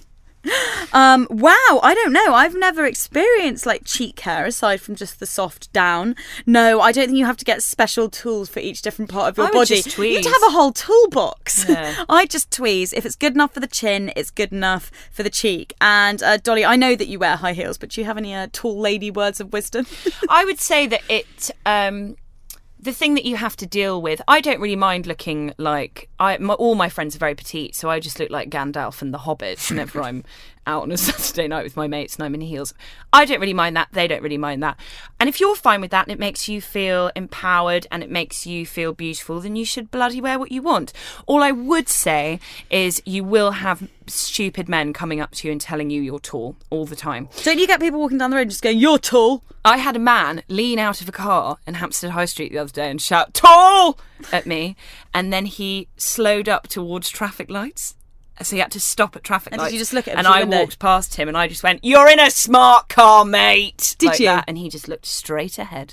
Um, wow, I don't know. I've never experienced like cheek hair aside from just the soft down. No, I don't think you have to get special tools for each different part of your I would body. just You'd tweeze. have a whole toolbox. Yeah. I just tweeze. If it's good enough for the chin, it's good enough for the cheek. And uh, Dolly, I know that you wear high heels, but do you have any uh, tall lady words of wisdom? I would say that it, um, the thing that you have to deal with, I don't really mind looking like, I, my, all my friends are very petite, so I just look like Gandalf and the Hobbit whenever I'm out on a Saturday night with my mates and I'm in heels. I don't really mind that. They don't really mind that. And if you're fine with that and it makes you feel empowered and it makes you feel beautiful, then you should bloody wear what you want. All I would say is you will have stupid men coming up to you and telling you you're tall all the time. Don't you get people walking down the road just going, "You're tall"? I had a man lean out of a car in Hampstead High Street the other day and shout "tall" at me, and then he slowed up towards traffic lights. So he had to stop at traffic And did lights. you just look at him And through the I window? walked past him and I just went, "You're in a smart car, mate." Did like you? that, and he just looked straight ahead.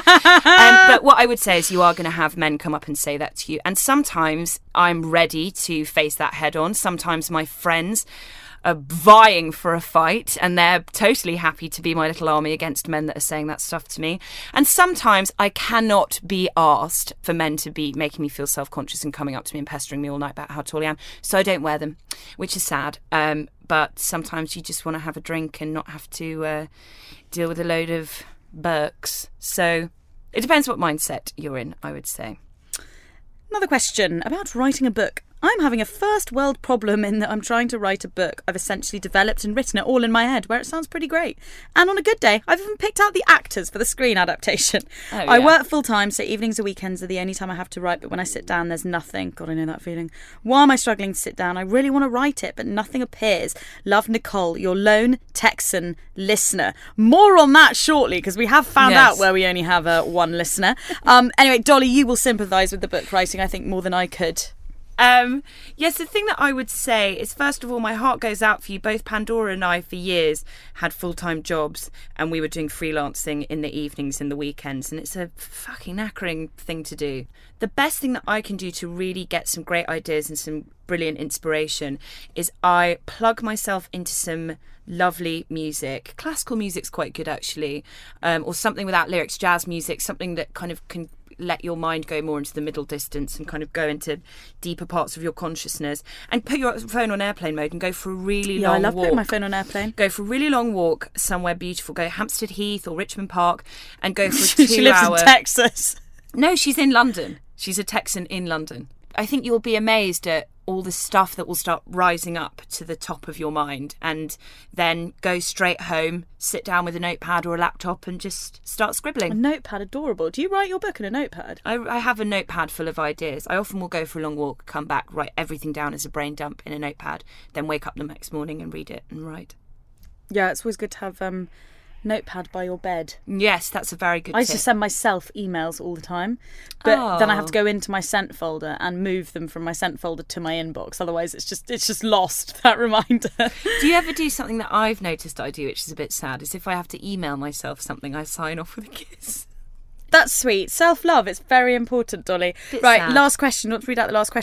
um, but what I would say is you are going to have men come up and say that to you. And sometimes I'm ready to face that head on. Sometimes my friends are vying for a fight and they're totally happy to be my little army against men that are saying that stuff to me. And sometimes I cannot be asked for men to be making me feel self-conscious and coming up to me and pestering me all night about how tall I am, so I don't wear them, which is sad. Um, but sometimes you just want to have a drink and not have to uh, deal with a load of burks. So it depends what mindset you're in, I would say. Another question about writing a book. I'm having a first world problem in that I'm trying to write a book. I've essentially developed and written it all in my head, where it sounds pretty great. And on a good day, I've even picked out the actors for the screen adaptation. Oh, I yeah. work full time, so evenings or weekends are the only time I have to write, but when I sit down, there's nothing. God, I know that feeling. Why am I struggling to sit down? I really want to write it, but nothing appears. Love, Nicole, your lone Texan listener. More on that shortly, because we have found Yes. out where we only have uh, one listener. Um, anyway, Dolly, you will sympathise with the book writing, I think, more than I could. Um, yes, the thing that I would say is, first of all, my heart goes out for you. Both Pandora and I, for years, had full-time jobs and we were doing freelancing in the evenings and the weekends, and it's a fucking knackering thing to do. The best thing that I can do to really get some great ideas and some brilliant inspiration is I plug myself into some lovely music. Classical music's quite good, actually, um, or something without lyrics, jazz music, something that kind of can let your mind go more into the middle distance and kind of go into deeper parts of your consciousness, and put your phone on airplane mode and go for a really Yeah, long I love walk. putting my phone on airplane. Go for a really long walk somewhere beautiful. Go Hampstead Heath or Richmond Park and go for a two She lives hour... in Texas. No, she's in London. She's a Texan in London. I think you'll be amazed at all the stuff that will start rising up to the top of your mind, and then go straight home, sit down with a notepad or a laptop and just start scribbling. A notepad, adorable. Do you write your book in a notepad? I, I have a notepad full of ideas. I often will go for a long walk, come back, write everything down as a brain dump in a notepad, then wake up the next morning and read it and write. Yeah, it's always good to have um, notepad by your bed. Yes, that's a very good I used tip. to send myself emails all the time, but Oh. then I have to go into my sent folder and move them from my sent folder to my inbox. Otherwise, it's just it's just lost, that reminder. Do you ever do something that I've noticed I do, which is a bit sad, is if I have to email myself something, I sign off with a kiss. That's sweet. Self-love, it's very important, Dolly. Bit Right, sad. last question. Let's read out the last question.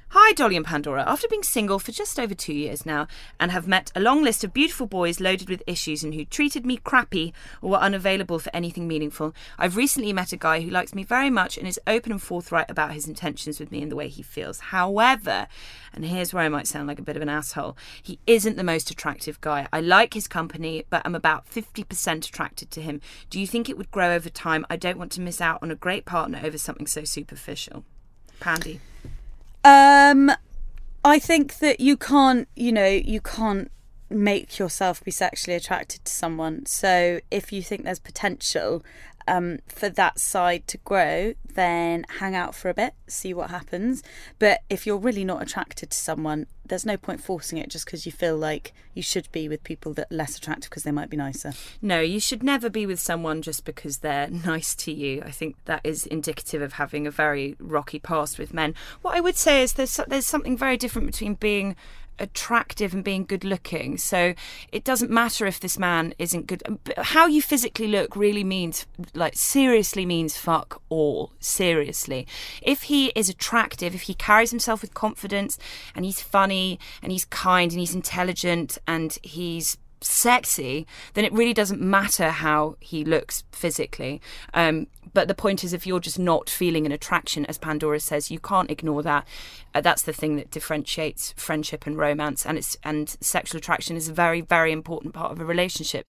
Hi, Dolly and Pandora. After being single for just over two years now and have met a long list of beautiful boys loaded with issues and who treated me crappy or were unavailable for anything meaningful, I've recently met a guy who likes me very much and is open and forthright about his intentions with me and the way he feels. However, and here's where I might sound like a bit of an asshole, he isn't the most attractive guy. I like his company, but I'm about fifty percent attracted to him. Do you think it would grow over time? I don't want to miss out on a great partner over something so superficial. Pandy. Um, I think that you can't, you know, you can't make yourself be sexually attracted to someone. So if you think there's potential um, for that side to grow, then hang out for a bit, see what happens. But if you're really not attracted to someone, there's no point forcing it just because you feel like you should be with people that are less attractive because they might be nicer. No, you should never be with someone just because they're nice to you. I think that is indicative of having a very rocky past with men. What I would say is there's there's something very different between being attractive and being good looking. So it doesn't matter if this man isn't good. How you physically look really means, like, seriously means fuck all. Seriously. If he is attractive, if he carries himself with confidence and he's funny and he's kind and he's intelligent and he's sexy, then it really doesn't matter how he looks physically. Um, but the point is, if you're just not feeling an attraction, as Pandora says, you can't ignore that. Uh, that's the thing that differentiates friendship and romance, and it's and sexual attraction is a very, very important part of a relationship.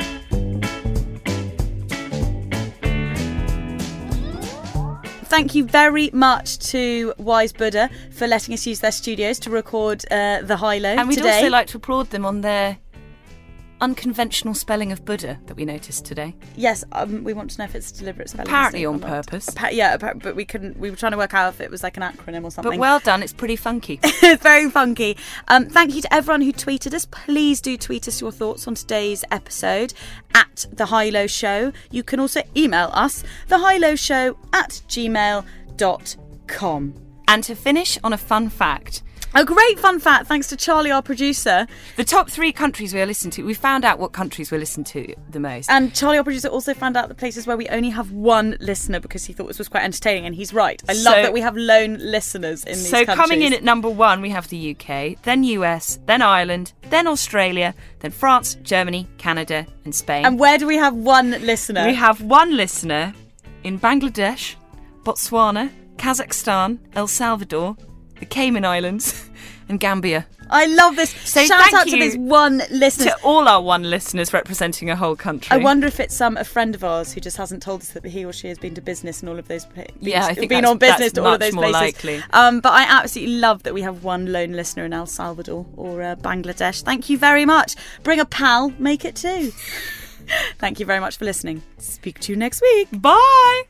Thank you very much to Wise Buddha for letting us use their studios to record uh, the High Low And we'd today. also like to applaud them on their unconventional spelling of Buddha that we noticed today. Yes, um, we want to know if it's a deliberate spelling Apparently mistake on or not. purpose. Appa- yeah, appa- but we couldn't. We were trying to work out if it was like an acronym or something. But well done, it's pretty funky. It's very funky. Um, thank you to everyone who tweeted us. Please do tweet us your thoughts on today's episode at The High Low Show. You can also email us, thehighlowshow at gmail dot com. And to finish on a fun fact. A great fun fact, thanks to Charlie, our producer. The top three countries we are listening to, we found out what countries we listen to the most. And Charlie, our producer, also found out the places where we only have one listener because he thought this was quite entertaining, and he's right. I So- love that we have lone listeners in these So countries. coming in at number one, we have the U K, then U S, then Ireland, then Australia, then France, Germany, Canada and Spain. And where do we have one listener? We have one listener in Bangladesh, Botswana, Kazakhstan, El Salvador, the Cayman Islands and Gambia. I love this. So Shout thank out to you this one listener. To all our one listeners representing a whole country. I wonder if it's um, a friend of ours who just hasn't told us that he or she has been to business in all of those places. Yeah, I think been that's- on business that's to all of much those more places. likely. Um, but I absolutely love that we have one lone listener in El Salvador or uh, Bangladesh. Thank you very much. Bring a pal, make it two. Thank you very much for listening. Speak to you next week. Bye.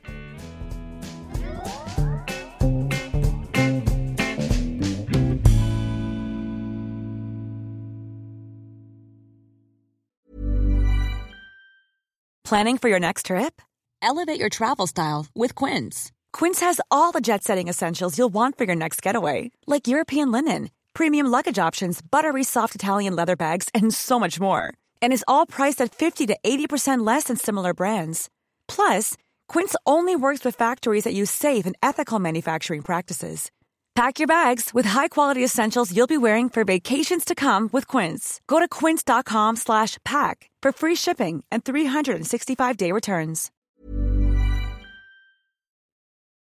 Planning for your next trip? Elevate your travel style with Quince. Quince has all the jet-setting essentials you'll want for your next getaway, like European linen, premium luggage options, buttery soft Italian leather bags, and so much more. And is all priced at fifty to eighty percent less than similar brands. Plus, Quince only works with factories that use safe and ethical manufacturing practices. Pack your bags with high-quality essentials you'll be wearing for vacations to come with Quince. Go to quince.com slash pack for free shipping and three sixty-five day returns.